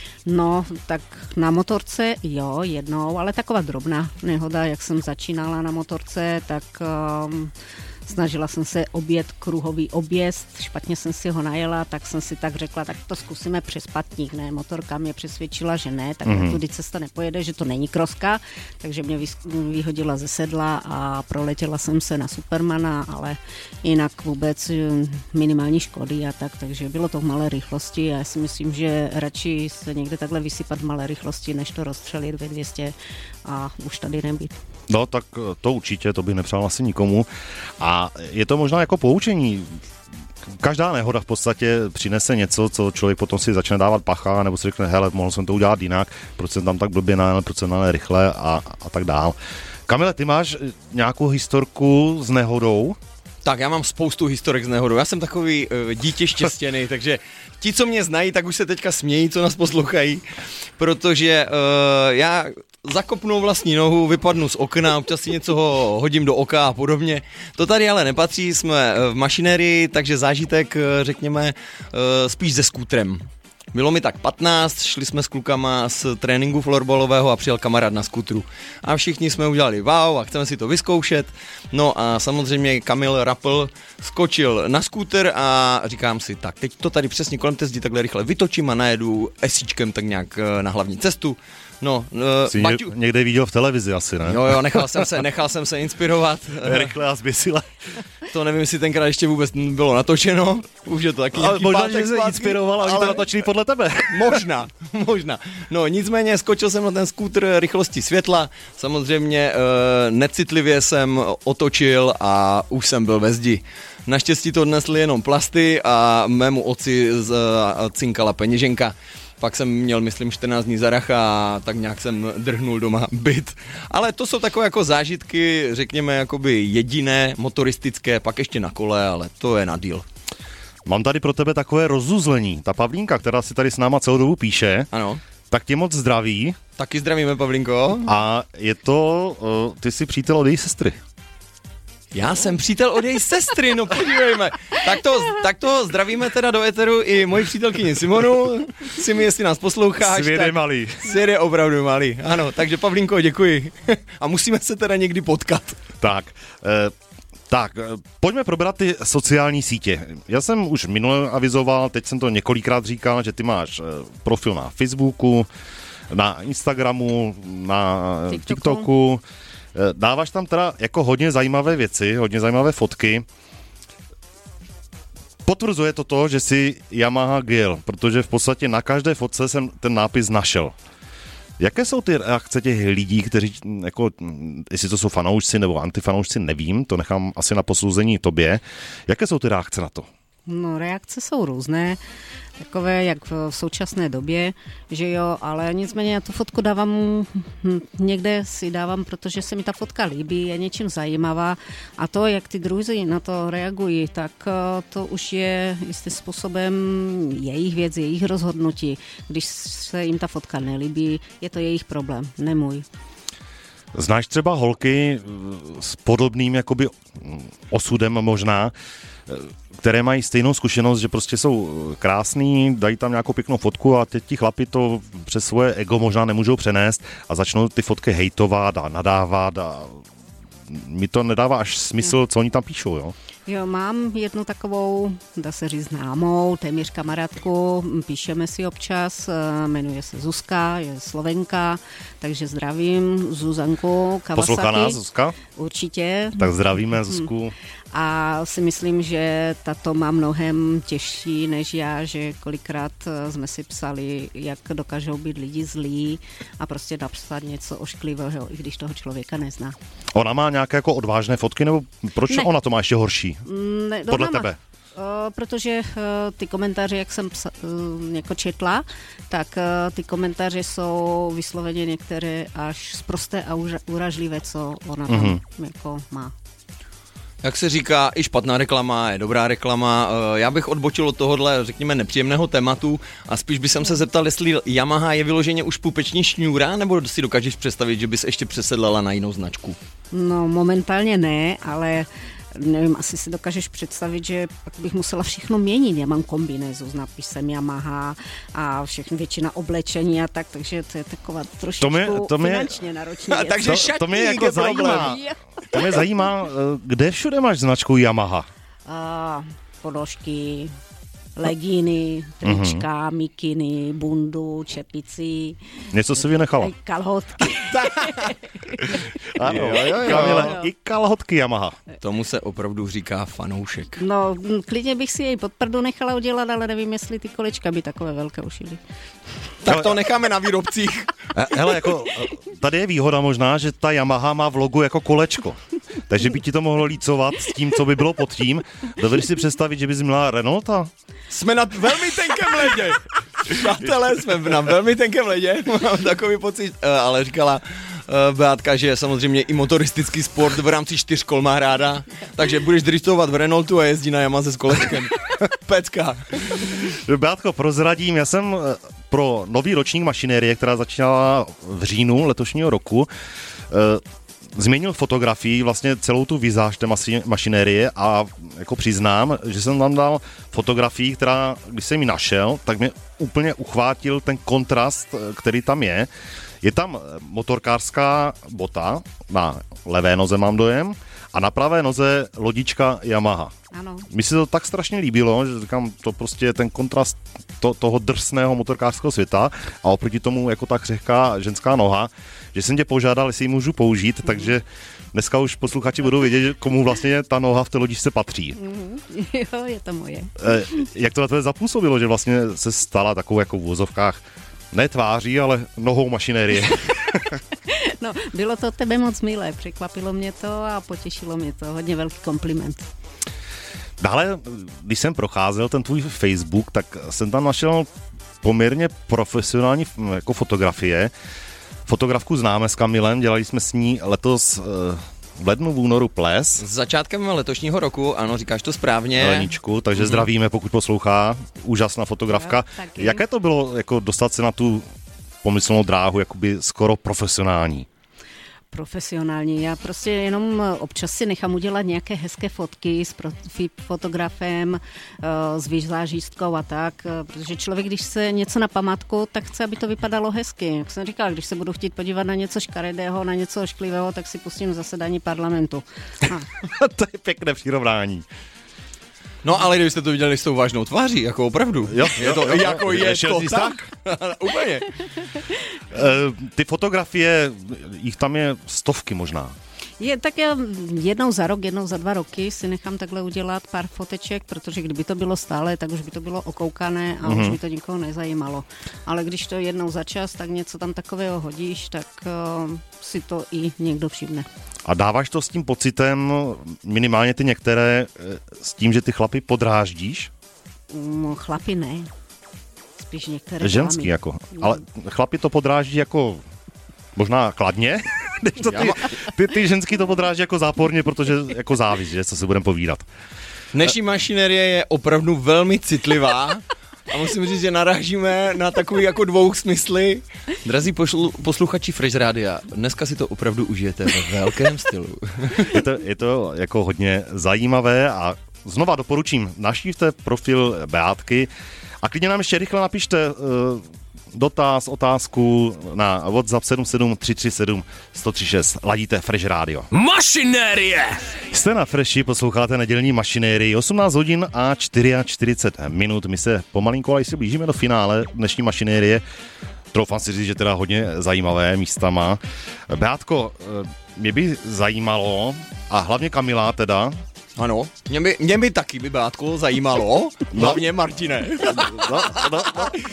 No, tak na motorce jo, jednou, ale taková drobná nehoda, jak jsem začínala na motorce, tak um, snažila jsem se objet kruhový objezd, špatně jsem si ho najela, tak jsem si tak řekla, tak to zkusíme přes patník, ne, motorka mě přesvědčila, že ne, tak mm-hmm. tudy cesta nepojede, že to není kroska, takže mě vyhodila ze sedla a proletěla jsem se na Supermana, ale jinak vůbec minimální škody a tak, takže bylo to v malé rychlosti a já si myslím, že radši se někde takhle vysypat v malé rychlosti, než to rozstřelit ve dvě stě a už tady nebýt. No, tak to určitě, to bych nepřál asi nikomu. A je to možná jako poučení. Každá nehoda v podstatě přinese něco, co člověk potom si začne dávat pacha, nebo si řekne, hele, mohl jsem to udělat jinak, proč jsem tam tak blbě najel, proč jsem najel rychle a, a tak dál. Kamile, ty máš nějakou historku s nehodou? Tak já mám spoustu historek z nehodou. Já jsem takový uh, dítě štěstěný, takže ti, co mě znají, tak už se teďka smějí, co nás poslouchají, protože uh, já zakopnu vlastní nohu, vypadnu z okna, občas si něco ho hodím do oka a podobně. To tady ale nepatří, jsme v mašinérii, takže zážitek, řekněme, uh, spíš se skútrem. Bylo mi tak patnáct, šli jsme s klukama z tréninku florbalového a přijel kamarád na skutru. A všichni jsme udělali wow a chceme si to vyzkoušet. No a samozřejmě Kamil Rappel skočil na skúter a říkám si, tak teď to tady přesně kolem té zdi takhle rychle vytočím a najedu esíčkem tak nějak na hlavní cestu. No, uh, Baťu... někde viděl v televizi asi, ne? Jo, jo, nechal jsem se, nechal jsem se inspirovat. Rychle a zběsile. To nevím, jestli tenkrát ještě vůbec bylo natočeno. Už je to taky nějaký možná, pátek, že se inspiroval a ale... to natočili podle tebe. Možná, možná. No, nicméně skočil jsem na ten skútr rychlosti světla. Samozřejmě uh, necitlivě jsem otočil a už jsem byl ve zdi. Naštěstí to odnesli jenom plasty a mému otci z, uh, cinkala peněženka. Pak jsem měl, myslím, čtrnáct dní zaracha a tak nějak jsem drhnul doma byt. Ale to jsou takové jako zážitky, řekněme, jakoby jediné, motoristické, pak ještě na kole, ale to je na díl. Mám tady pro tebe takové rozuzlení. Ta Pavlínka, která si tady s náma celou dobu píše, ano. Tak tě moc zdraví. Taky zdravíme, Pavlínko. A je to, uh, ty jsi přítel od její sestry. Já jsem přítel od její sestry, no podívejme. Tak to, tak to zdravíme teda do éteru i moji přítelkyni Simonu. Simi, jestli nás posloucháš. Svět je malý. Svět je opravdu malý, ano. Takže Pavlínko, děkuji. A musíme se teda někdy potkat. Tak, eh, tak, pojďme probrat ty sociální sítě. Já jsem už minule avizoval, teď jsem to několikrát říkal, že ty máš profil na Facebooku, na Instagramu, na TikToku. TikToku. Dáváš tam teda jako hodně zajímavé věci, hodně zajímavé fotky. Potvrzuje to to, že jsi Yamaha Gil, protože v podstatě na každé fotce jsem ten nápis našel. Jaké jsou ty reakce těch lidí, kteří, jako, jestli to jsou fanoušci nebo antifanoušci, nevím, to nechám asi na posouzení tobě. Jaké jsou ty reakce na to? No, reakce jsou různé, takové jak v současné době, že jo, ale nicméně já tu fotku dávám, někde si dávám, protože se mi ta fotka líbí, je něčím zajímavá a to, jak ty druzí na to reagují, tak to už je jistým způsobem jejich věc, jejich rozhodnutí. Když se jim ta fotka nelíbí, je to jejich problém, ne můj. Znáš třeba holky s podobným jakoby osudem možná, které mají stejnou zkušenost, že prostě jsou krásný, dají tam nějakou pěknou fotku a teď ti chlapi to přes svoje ego možná nemůžou přenést a začnou ty fotky hejtovat a nadávat a mi to nedává až smysl, co oni tam píšou, jo? Jo, mám jednu takovou, dá se říct, známou, téměř kamarádku, píšeme si občas, jmenuje se Zuzka, je Slovenka, takže zdravím Zuzanku Kawasaki. Poslouchá nás Zuzka? Určitě. Tak zdravíme Zuzku. A si myslím, že tato má mnohem těžší než já, že kolikrát jsme si psali, jak dokážou být lidi zlí a prostě napsat něco ošklivého, i když toho člověka nezná. Ona má nějaké jako odvážné fotky, nebo proč ne. Ona to má ještě horší? Ne, Podle má. tebe? Uh, protože uh, ty komentáře, jak jsem psa, uh, jako četla, tak uh, ty komentáře jsou vysloveně některé až sprosté a uražlivé, co ona tam mm-hmm. jako má. Jak se říká, i špatná reklama je dobrá reklama. Já bych odbočil od tohohle, řekněme, nepříjemného tématu a spíš bych se zeptal, jestli Yamaha je vyloženě už pupeční šňůra, nebo si dokážeš představit, že bys ještě přesedlala na jinou značku? No, momentálně ne, ale nevím, asi si dokážeš představit, že pak bych musela všechno měnit. Já mám kombinézu s nápisem Yamaha a všechny většina oblečení a tak, takže to je taková trošičku to mě, to mě, finančně náročná věc. Takže to, to mě jako zajímá, to mě zajímá, kde všude máš značku Yamaha? A, ponožky, legíny, trička, mm-hmm. mikiny, bundu, čepici. Něco si vynechala. Kalhotky. Ano, jo, jo, jo. Kamile, i kalhotky Yamaha. Tomu se opravdu říká fanoušek. No, klidně bych si jej pod prdu nechala udělat, ale nevím, jestli ty kolečka by takové velké ušily. Tak to necháme na výrobcích. Hele, jako, tady je výhoda možná, že ta Yamaha má v logu jako kolečko. Takže by ti to mohlo lícovat s tím, co by bylo pod tím. Dovedeš si představit, že bys měla Renaulta? Jsme na velmi tenkém ledě. Přátelé, jsme na velmi tenkém ledě. Mám takový pocit, ale říkala Beátka, že samozřejmě i motoristický sport v rámci čtyřkol má ráda, takže budeš driftovat v Renaultu a jezdí na Yamaze s kolečkem. Pecka. Beátko, prozradím, já jsem pro nový ročník mašinérie, která začínala v říjnu letošního roku, změnil fotografii, vlastně celou tu vizáž té mašinérie a jako přiznám, že jsem tam dal fotografii, která, když jsem ji našel, tak mě úplně uchvátil ten kontrast, který tam je. Je tam motorkářská bota, na levé noze mám dojem, a na pravé noze lodička Yamaha. Ano. Mi se to tak strašně líbilo, že říkám, to prostě je ten kontrast to, toho drsného motorkářského světa a oproti tomu jako ta křehká ženská noha, že jsem tě požádal, jestli ji můžu použít, mm. takže dneska už posluchači budou vědět, komu vlastně ta noha v té lodičce patří. Mm. Jo, je to moje. E, jak to na tebe zapůsobilo, že vlastně se stala takovou jako v uvozovkách ne tváří, ale nohou mašinérie? No, bylo to od tebe moc milé, překvapilo mě to a potěšilo mě to, hodně velký kompliment. Dále, když jsem procházel ten tvůj Facebook, tak jsem tam našel poměrně profesionální jako fotografie. Fotografku známe s Kamilem, dělali jsme s ní letos v lednu, v únoru ples. S začátkem letošního roku, ano, říkáš to správně. Leničku, takže mm-hmm. zdravíme, pokud poslouchá. Úžasná fotografka. Jo, jaké to bylo jako dostat se na tu pomyslnou dráhu, jakoby skoro profesionální? Profesionální. Já prostě jenom občas si nechám udělat nějaké hezké fotky s profi fotografem, s výzážistkou a tak, protože člověk, když se něco na památku, tak chce, aby to vypadalo hezky. Jak jsem říkala, když se budu chtít podívat na něco škaredého, na něco ošklivého, tak si pustím zasedání parlamentu. To je pěkné přirovnání. No ale kdybyste to viděli s tou vážnou tváří, jako opravdu. Jo, je to, jo, jo, jako je to tak. Úplně. Ty fotografie, jich tam je stovky možná. Je, tak já jednou za rok, jednou za dva roky si nechám takhle udělat pár foteček, protože kdyby to bylo stále, tak už by to bylo okoukané a mm-hmm. už by to nikoho nezajímalo. Ale když to jednou za čas, tak něco tam takového hodíš, tak uh, si to i někdo všimne. A dáváš to s tím pocitem, minimálně ty některé, s tím, že ty chlapy podráždíš? No, chlapy ne. Spíš některé ženský dámy. Jako. Ale chlapy to podráždí jako možná kladně, než to ty, ty, ty ženský to podráždí jako záporně, protože jako závis, že co si budeme povídat. Dnešní mašinérie je opravdu velmi citlivá. A musím říct, že narážíme na takový jako dvou smysly. Drazí pošlu, posluchači Fresh Rádia, dneska si to opravdu užijete ve velkém stylu. Je to, je to jako hodně zajímavé a znova doporučím, navštívte profil Beátky a klidně nám ještě rychle napište, dotaz, otázku na WhatsApp sedm sedm tři tři sedm jedna nula tři šest. Ladíte Fresh Radio. Mašinérie! Jste na Freshi, posloucháte nedělní mašinérii. osmnáct hodin a čtyřicet čtyři minut. My se pomalinku, ale se blížíme do finále dnešní mašinérie. Troufám si říct, že teda hodně zajímavé místama. Beátko, mě by zajímalo, a hlavně Kamila teda. Ano, mě by, mě by taky by Beátko zajímalo, hlavně Martine. No, no, no.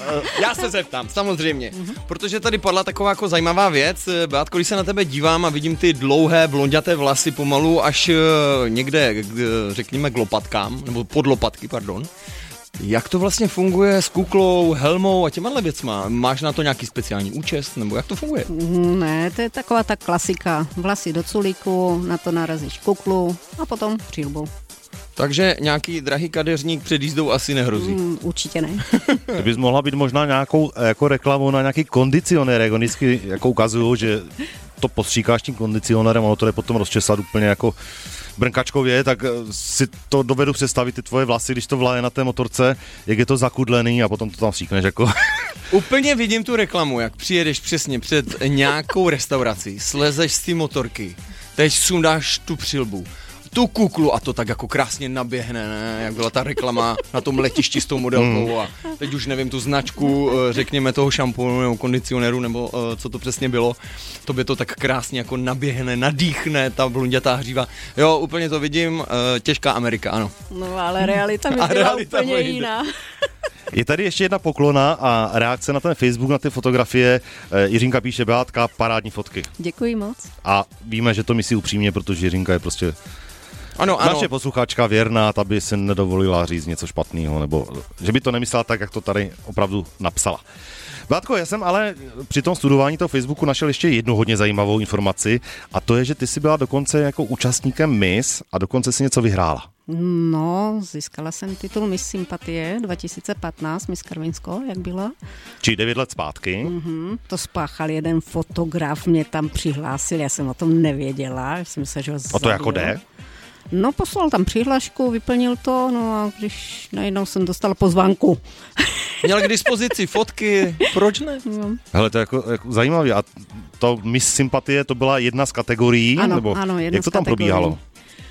Já se zeptám, samozřejmě, protože tady padla taková jako zajímavá věc. Beátko, když se na tebe dívám a vidím ty dlouhé blonďaté vlasy pomalu až někde, řekněme, k lopatkám, nebo pod lopatky, pardon. Jak to vlastně funguje s kuklou, helmou a těma věcma? Máš na to nějaký speciální účest, nebo jak to funguje? Ne, to je taková ta klasika. Vlasy do culíku, na to narazíš kuklu a potom přilbu. Takže nějaký drahý kadeřník před jízdou asi nehrozí. Mm, určitě ne. Ty bys mohla být možná nějakou jako reklamu na nějaký kondicionér, jak oni vždycky jako ukazují, že to postříkáš tím kondicionérem, ono to jde potom rozčesat úplně jako brnkačkově, tak si to dovedu představit, ty tvoje vlasy, když to vlaje na té motorce, jak je to zakudlený a potom to tam stříkneš jako... Úplně vidím tu reklamu, jak přijedeš přesně před nějakou restaurací, slezeš z té motorky, teď sundáš tu přilbu, tu kuklu a to tak jako krásně naběhne, ne? Jak byla ta reklama na tom letišti s tou modelkou a teď už nevím tu značku, řekněme toho šamponu nebo kondicionéru nebo co to přesně bylo, to by to tak krásně jako naběhne, nadýchne ta blondětá hříva. Jo, úplně to vidím, těžká Amerika, ano. No ale realita by byla realita úplně jiná. Je tady ještě jedna poklona a reakce na ten Facebook, na ty fotografie. Jiřinka píše, Beátka, parádní fotky. Děkuji moc. A víme, že to myslí upřímně, protože Jiřinka je prostě ano, ano. naše posluchačka věrná, ta by si nedovolila říct něco špatného, nebo že by to nemyslela tak, jak to tady opravdu napsala. Beátko, já jsem ale při tom studování toho Facebooku našel ještě jednu hodně zajímavou informaci a to je, že ty jsi byla dokonce jako účastníkem Miss a dokonce si něco vyhrála. No, získala jsem titul Miss Sympatie dva tisíce patnáct, Miss Karvinsko, jak byla. Či devět let zpátky. Mm-hmm, to spáchal jeden fotograf, mě tam přihlásil, já jsem o tom nevěděla. Já jsem se, že ho o to jako jde? No, poslal tam přihlášku, vyplnil to, no a když najednou jsem dostala pozvánku. Měl k dispozici fotky, proč ne? No. Hele, to je jako, jako zajímavé. A to Miss Sympatie, to byla jedna z kategorií? Ano, nebo ano, jedna jak to z tam kategorií. probíhalo?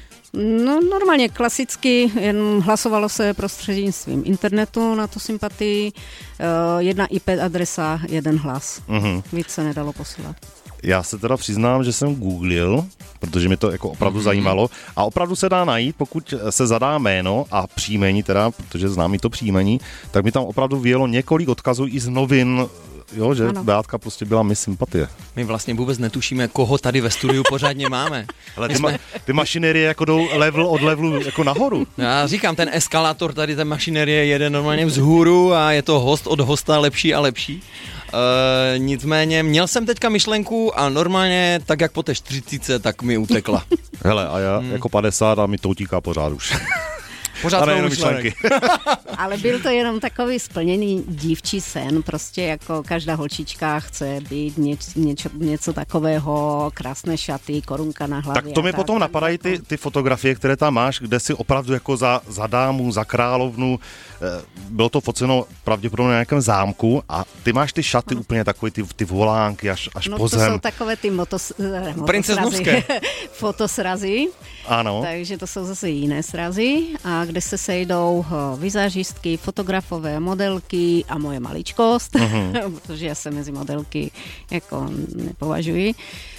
No normálně klasicky, jen hlasovalo se prostřednictvím internetu na tu sympatii, uh, jedna í pé adresa, jeden hlas. Uh-huh. Víc se nedalo posílat. Já se teda přiznám, že jsem googlil, protože mě to jako opravdu mm-hmm. zajímalo a opravdu se dá najít, pokud se zadá jméno a příjmení teda, protože znám i to příjmení, tak mi tam opravdu vyjelo několik odkazů i z novin, jo, že ano. Beátka prostě byla Miss Sympatie. My vlastně vůbec netušíme, koho tady ve studiu pořádně máme. Ale ty, jsme... ma- ty mašinérie jako jdou level od levelu jako nahoru. Já říkám, ten eskalátor tady, ten mašinérie jede normálně vzhůru a je to host od hosta lepší a lepší. Uh, nicméně měl jsem teďka myšlenku a normálně tak jak po té čtyřicítce, tak mi utekla. Hele, a já hmm. jako padesát a mi to utíká pořád už. Pořád mám myšlenky. Ale byl to jenom takový splněný dívčí sen, prostě jako každá holčička chce být něč, něčo, něco takového, krásné šaty, korunka na hlavě. Tak to mi potom tak, napadají ty, ty fotografie, které tam máš, kde si opravdu jako za, za dámu, za královnu, bylo to foceno pravděpodobně na nějakém zámku a ty máš ty šaty no. úplně takové ty, ty volánky až, až no, po zem. No to jsou takové ty motos, princeznovské fotosrazy. Ano. Takže to jsou zase jiné srazy a kde se sejdou vizážistky, fotografové, modelky a moje maličkost, uh-huh. protože já se mezi modelky jako nepovažuji.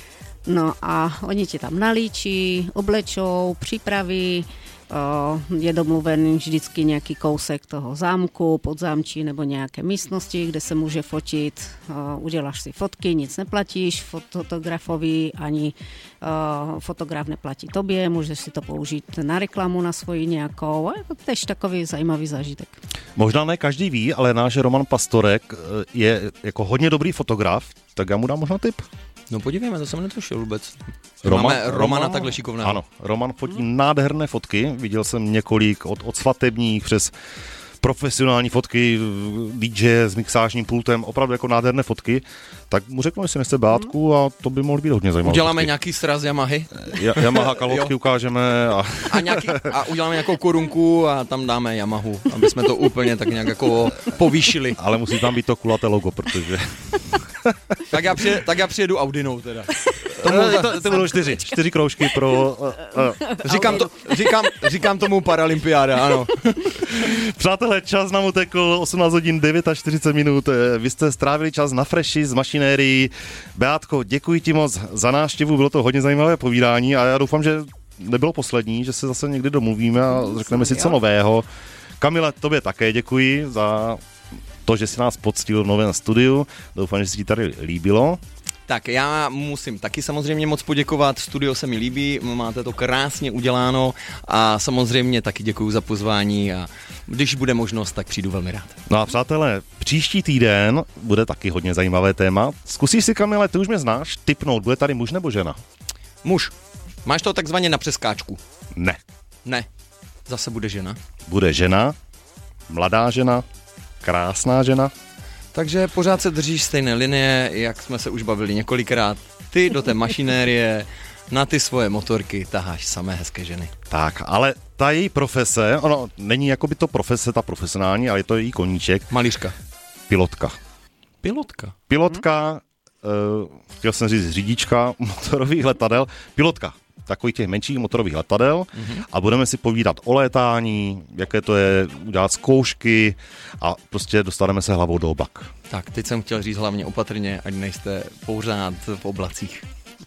No a oni ti tam nalíčí, oblečou, připraví, je domluven vždycky nějaký kousek toho zámku, podzámčí nebo nějaké místnosti, kde se může fotit. Uděláš si fotky, nic neplatíš fotografovi, ani fotograf neplatí tobě, můžeš si to použít na reklamu na svoji nějakou. Je to tež takový zajímavý zážitek. Možná ne každý ví, ale náš Roman Pastorek je jako hodně dobrý fotograf, tak já mu dám možná tip. No podívejme, to jsem netušil vůbec. Roman, Máme Romana Roman, takhle šikovného. Ano, Roman fotí hmm. nádherné fotky, viděl jsem několik od, od svatebních přes, profesionální fotky, dý džej s mixážním pultem, opravdu jako nádherné fotky, tak mu řeknu, jestli nechce bátku a to by mohlo být hodně zajímavé. Uděláme fotky. Nějaký sraz Yamahy? Ja, Yamaha kalhotky ukážeme. A... A, nějaký, a uděláme nějakou korunku a tam dáme Yamahu, aby jsme to úplně tak nějak jako povýšili. Ale musí tam být to kulaté logo, protože... tak, já přije, tak já přijedu Audinou teda. Tomu, to, to budou čtyři, čtyři kroužky pro... Uh, uh. Říkám, to, říkám, říkám tomu Paralympiáda, ano. Přátelé, čas nám utekl, osmnáct hodin čtyřicet devět minut. Vy jste strávili čas na Freši s mašinérií. Beátko, děkuji ti moc za návštěvu, bylo to hodně zajímavé povídání a já doufám, že nebylo poslední, že se zase někdy domluvíme a řekneme si co nového. Kamile, tobě také děkuji za to, že jsi nás poctil v novém studiu. Doufám, že se ti tady líbilo. Tak já musím taky samozřejmě moc poděkovat, studio se mi líbí, máte to krásně uděláno a samozřejmě taky děkuju za pozvání a když bude možnost, tak přijdu velmi rád. No a přátelé, příští týden bude taky hodně zajímavé téma. Zkusíš si, Kamile, ty už mě znáš, tipnout, bude tady muž nebo žena? Muž. Máš to takzvaně na přeskáčku? Ne. Ne. Zase bude žena? Bude žena, mladá žena, krásná žena. Takže pořád se držíš stejné linie, jak jsme se už bavili několikrát. Ty do té mašinérie, na ty svoje motorky taháš samé hezké ženy. Tak, ale ta její profese, ono není jakoby to profese, ta profesionální, ale je to její koníček. Malířka. Pilotka. Pilotka? Pilotka, hmm. uh, chtěl jsem říct řidička motorových letadel. Pilotka takových těch menších motorových letadel mm-hmm. a budeme si povídat o létání, jaké to je udělat zkoušky a prostě dostaneme se hlavou do oblak. Tak, teď jsem chtěl říct hlavně opatrně, ať nejste pořád v oblacích.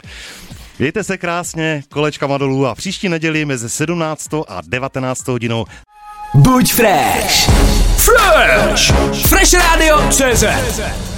Mějte se krásně, kolečkama dolů a příští neděli mezi sedmnáctou a devatenáctou hodinou. Buď fresh! Fresh! Fresh Radio C Z